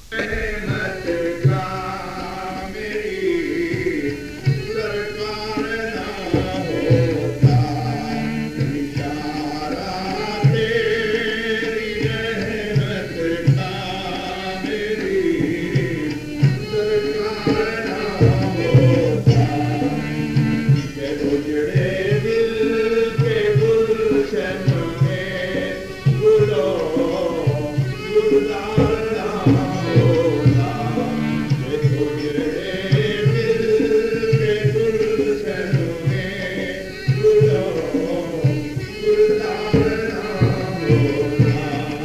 रहमत का मेरी सरकार ना होता, इशारा तेरी रहमत का मेरी सरकार ना होता, के उजड़े दिल के गुलशन में गुलो गुलजार ना होता, के उजड़े दिल के गुलशन में गुलो गुलजार ना होता।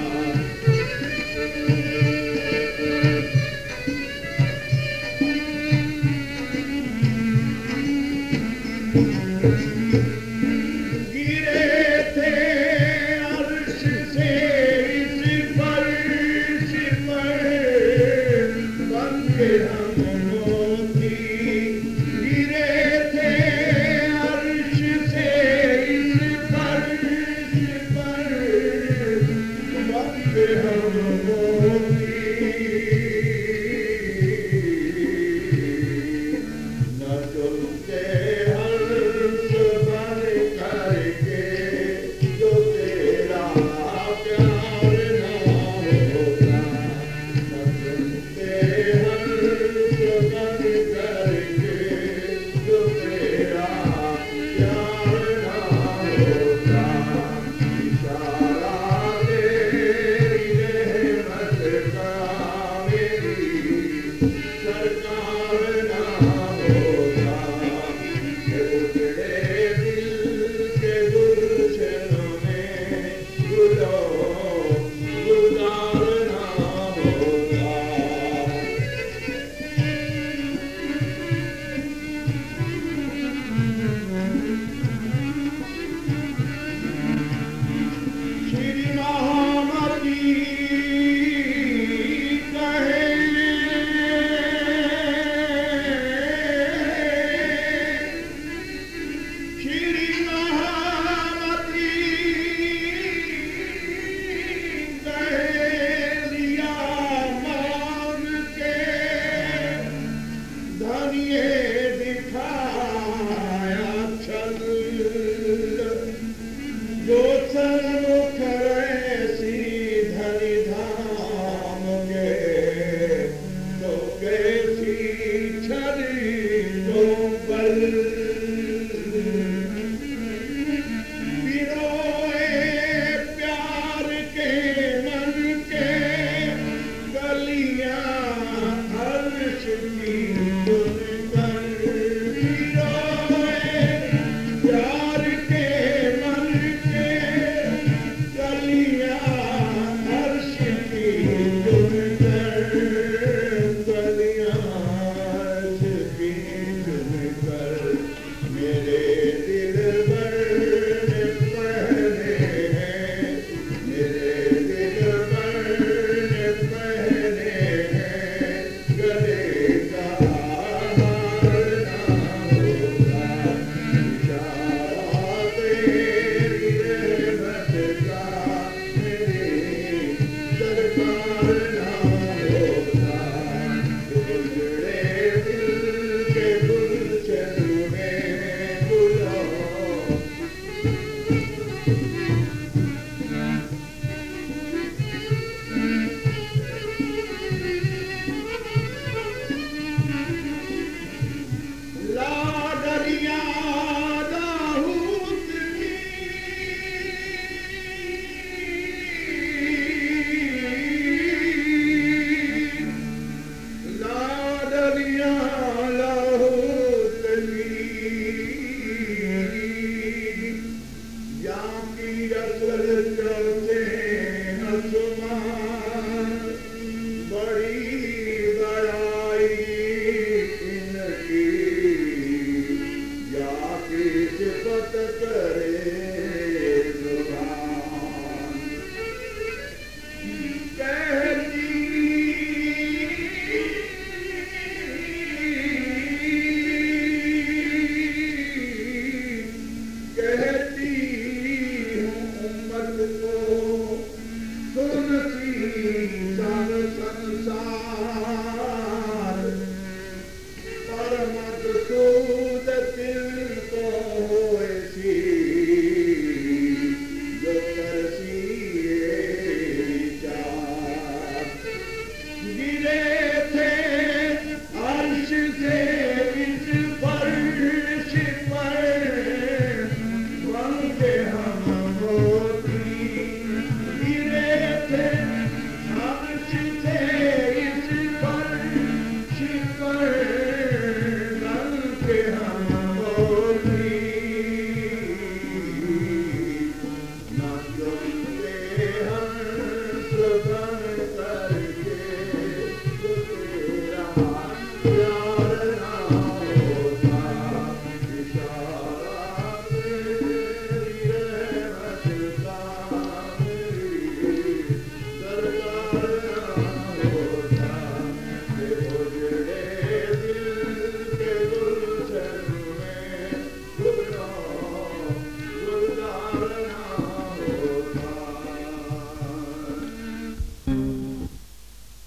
गिरे थे अर्श से इस फर्श पर बन के हम मोती, गिरे थे अर्श से इस फर्श पर बन के हम मोती, न चलते हर्ष भर करके जो तेरा प्यार ना होता, न चलते हर्ष संसार